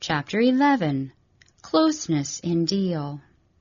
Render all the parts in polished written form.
Chapter 11. Closeness in Deal.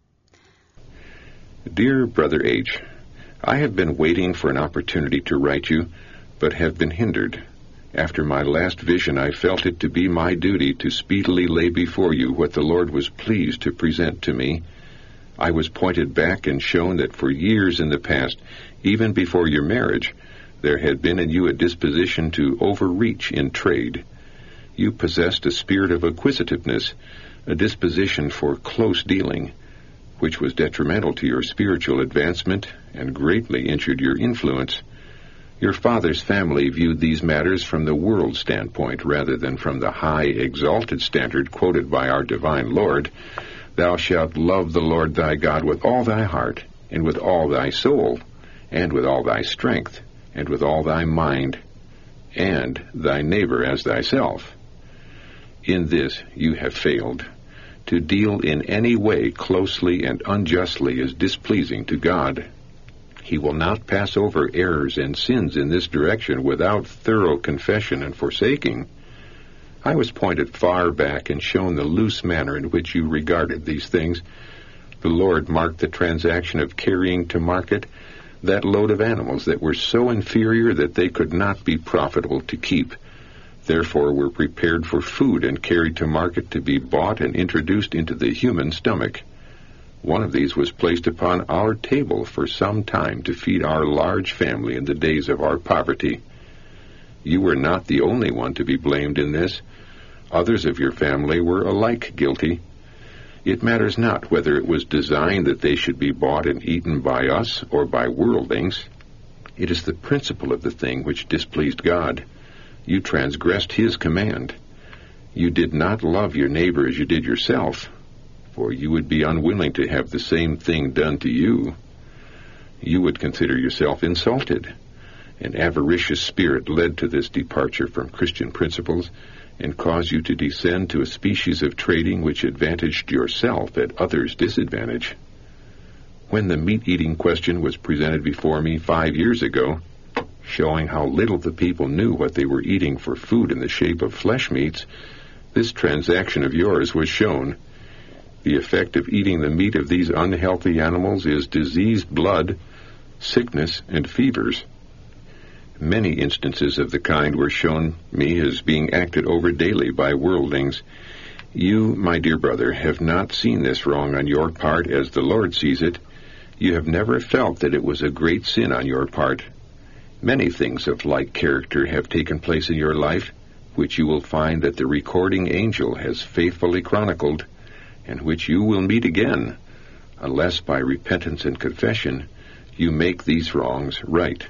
Dear Brother H., I have been waiting for an opportunity to write you, but have been hindered. After my last vision, I felt it to be my duty to speedily lay before you what the Lord was pleased to present to me. I was pointed back and shown that for years in the past, even before your marriage, there had been in you a disposition to overreach in trade. You possessed a spirit of acquisitiveness, a disposition for close dealing, which was detrimental to your spiritual advancement and greatly injured your influence. Your father's family viewed these matters from the world's standpoint rather than from the high, exalted standard quoted by our divine Lord. Thou shalt love the Lord thy God with all thy heart, and with all thy soul, and with all thy strength, and with all thy mind, and thy neighbor as thyself. In this you have failed. To deal in any way closely and unjustly is displeasing to God. He will not pass over errors and sins in this direction without thorough confession and forsaking. I was pointed far back and shown the loose manner in which you regarded these things. The Lord marked the transaction of carrying to market that load of animals that were so inferior that they could not be profitable to keep. Therefore were prepared for food and carried to market to be bought and introduced into the human stomach. One of these was placed upon our table for some time to feed our large family in the days of our poverty. You were not the only one to be blamed in this. Others of your family were alike guilty. It matters not whether it was designed that they should be bought and eaten by us or by worldlings. It is the principle of the thing which displeased God. You transgressed his command. You did not love your neighbor as you did yourself, for you would be unwilling to have the same thing done to you. You would consider yourself insulted. An avaricious spirit led to this departure from Christian principles and caused you to descend to a species of trading which advantaged yourself at others' disadvantage. When the meat-eating question was presented before me 5 years ago, showing how little the people knew what they were eating for food in the shape of flesh meats, this transaction of yours was shown. The effect of eating the meat of these unhealthy animals is diseased blood, sickness, and fevers. Many instances of the kind were shown me as being acted over daily by worldlings. You, my dear brother, have not seen this wrong on your part as the Lord sees it. You have never felt that it was a great sin on your part. Many things of like character have taken place in your life, which you will find that the recording angel has faithfully chronicled, and which you will meet again, unless by repentance and confession you make these wrongs right.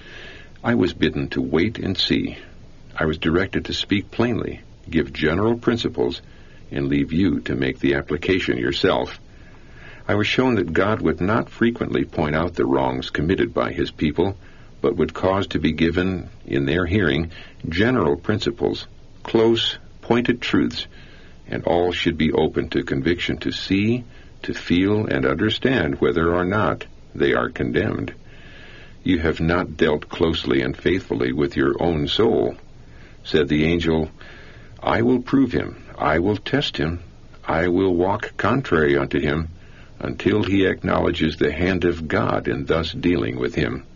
I was bidden to wait and see. I was directed to speak plainly, give general principles, and leave you to make the application yourself. I was shown that God would not frequently point out the wrongs committed by his people, but would cause to be given, in their hearing, general principles, close, pointed truths, and all should be open to conviction to see, to feel, and understand whether or not they are condemned. You have not dealt closely and faithfully with your own soul. Said the angel, I will prove him, I will test him, I will walk contrary unto him, until he acknowledges the hand of God in thus dealing with him.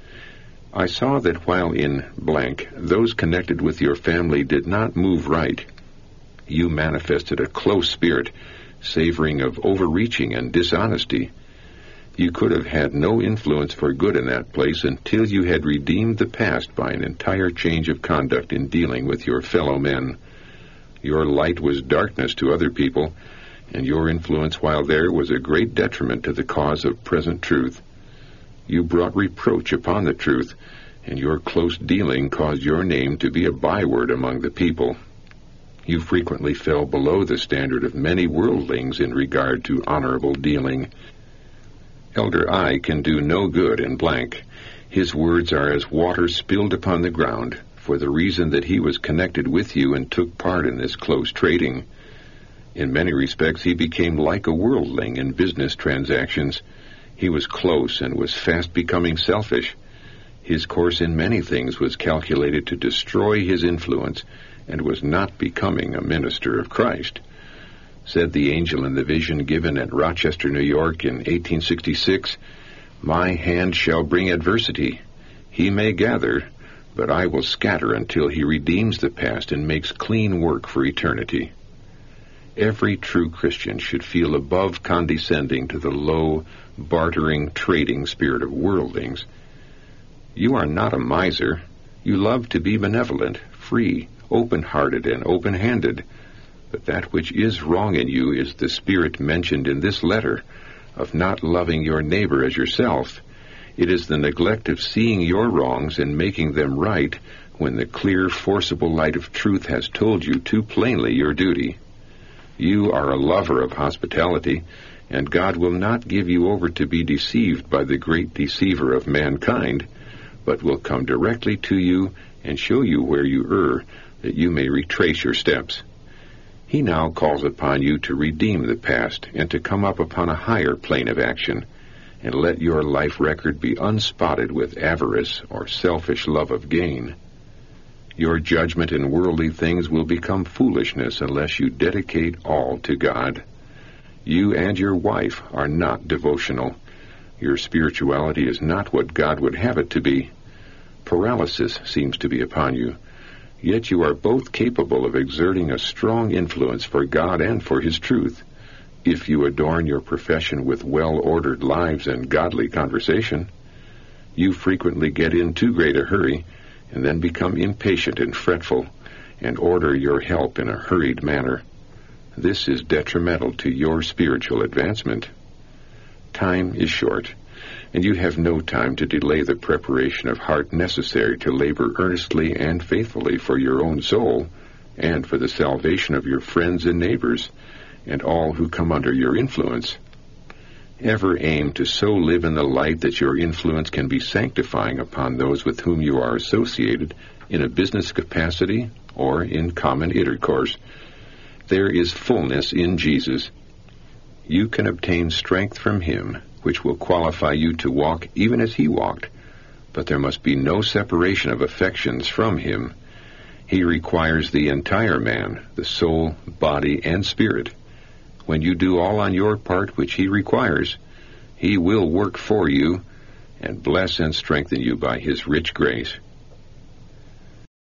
I saw that while in blank, those connected with your family did not move right. You manifested a close spirit, savoring of overreaching and dishonesty. You could have had no influence for good in that place until you had redeemed the past by an entire change of conduct in dealing with your fellow men. Your light was darkness to other people, and your influence while there was a great detriment to the cause of present truth. You brought reproach upon the truth, and your close dealing caused your name to be a byword among the people. You frequently fell below the standard of many worldlings in regard to honorable dealing. Elder I can do no good in blank. His words are as water spilled upon the ground, for the reason that he was connected with you and took part in this close trading. In many respects he became like a worldling in business transactions. He was close and was fast becoming selfish. His course in many things was calculated to destroy his influence and was not becoming a minister of Christ. Said the angel in the vision given at Rochester, New York in 1866, "My hand shall bring adversity. He may gather, but I will scatter until he redeems the past and makes clean work for eternity." Every true Christian should feel above condescending to the low, bartering, trading spirit of worldlings. You are not a miser. You love to be benevolent, free, open-hearted, and open-handed. But that which is wrong in you is the spirit mentioned in this letter, of not loving your neighbor as yourself. It is the neglect of seeing your wrongs and making them right when the clear, forcible light of truth has told you too plainly your duty. You are a lover of hospitality, and God will not give you over to be deceived by the great deceiver of mankind, but will come directly to you and show you where you err, that you may retrace your steps. He now calls upon you to redeem the past and to come up upon a higher plane of action, and let your life record be unspotted with avarice or selfish love of gain. Your judgment in worldly things will become foolishness unless you dedicate all to God. You and your wife are not devotional. Your spirituality is not what God would have it to be. Paralysis seems to be upon you. Yet you are both capable of exerting a strong influence for God and for His truth, if you adorn your profession with well-ordered lives and godly conversation. You frequently get in too great a hurry, and then become impatient and fretful, and order your help in a hurried manner. This is detrimental to your spiritual advancement. Time is short, and you have no time to delay the preparation of heart necessary to labor earnestly and faithfully for your own soul, and for the salvation of your friends and neighbors, and all who come under your influence. Ever aim to so live in the light that your influence can be sanctifying upon those with whom you are associated in a business capacity or in common intercourse. There is fullness in Jesus. You can obtain strength from Him, which will qualify you to walk even as He walked, but there must be no separation of affections from Him. He requires the entire man, the soul, body, and spirit. When you do all on your part which He requires, He will work for you and bless and strengthen you by His rich grace.